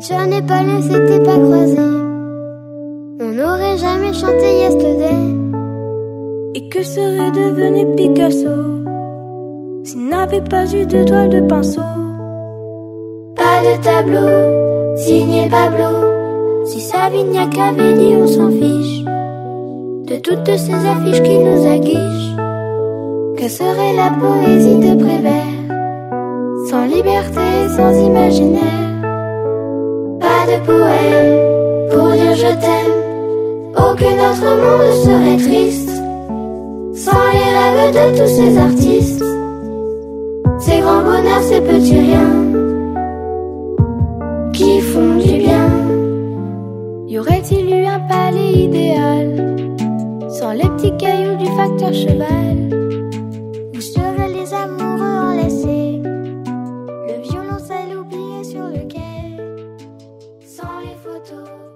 John et Paul ne s'étaient pas croisés, on n'aurait jamais chanté Yesterday. Et que serait devenu Picasso s'il n'avait pas eu de toile de pinceau? Pas de tableau signé Pablo, si Savignac avait dit on s'en fiche de toutes ces affiches qui nous aguichent. Que serait la poésie de Prévert sans liberté, sans imaginaire? Pas de poème pour dire je t'aime, oh que notre monde serait triste sans les rêves de tous ces artistes, ces grands bonheurs, ces petits riens qui font du bien. Y aurait-il eu un palais idéal sans les petits cailloux du facteur cheval? Où seraient les amoureux enlacés, le violoncelle oublié sur le quai, sans les photos?